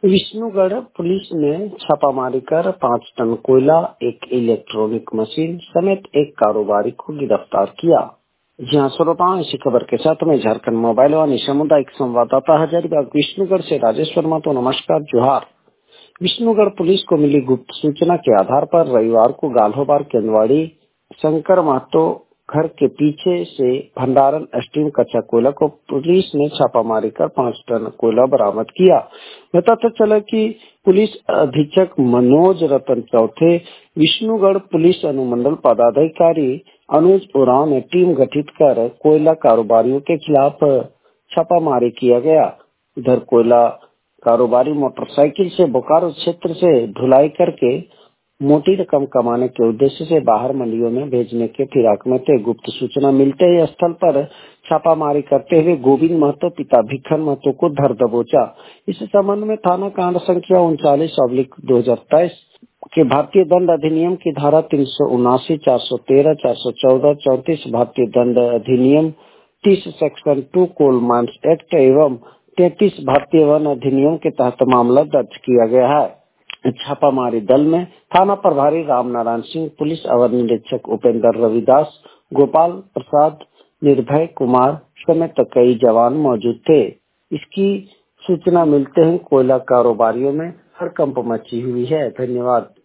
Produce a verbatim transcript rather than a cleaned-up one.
Vishnugarh police ने छापामारी कर पाँच टन कोयला, एक इलेक्ट्रॉनिक मशीन समेत एक कारोबारी को गिरफ्तार किया। जी हाँ श्रोताओं, इसी खबर के साथ में झारखंड मोबाइल वाणी सामुदायिक संवाददाता हजारीबाग विष्णुगढ़ से राजेश वर्मा। तो नमस्कार, जोहार। विष्णुगढ़ पुलिस को मिली गुप्त सूचना के आधार पर रविवार को गाल्होबार केंदवाड़ी शंकर महतो घर के पीछे से भंडारण स्टीम कच्चा कोयला को पुलिस ने छापामारी कर पाँच टन कोयला बरामद किया। बताते चला कि पुलिस अधीक्षक मनोज रतन चौथे, विष्णुगढ़ पुलिस अनुमंडल पदाधिकारी अनुज उरांव ने टीम गठित कर कोयला कारोबारियों के खिलाफ छापामारी किया गया। इधर कोयला कारोबारी मोटरसाइकिल से बोकारो क्षेत्र से ढुलाई करके मोटी रकम कमाने के उद्देश्य से बाहर मंडियों में भेजने के फिराक में थे। गुप्त सूचना मिलते ही स्थल पर छापामारी करते हुए गोविंद महतो पिता भिखन महतो को धर दबोचा। इस संबंध में थाना कांड संख्या उनचालीस ऑब्लिक दो हजार तेईस के भारतीय दंड अधिनियम की धारा तीन सौ उनासी, चार सौ तेरह, चार सौ चौदह, चौतीस भारतीय दंड अधिनियम, तीस section two coal mines act एवं तैतीस भारतीय वन अधिनियम के तहत मामला दर्ज किया गया है। छापामारी दल में थाना प्रभारी राम नारायण सिंह, पुलिस अवर निरीक्षक उपेंद्र रविदास, गोपाल प्रसाद, निर्भय कुमार समेत कई जवान मौजूद थे। इसकी सूचना मिलते ही कोयला कारोबारियों में हड़कंप मची हुई है। धन्यवाद।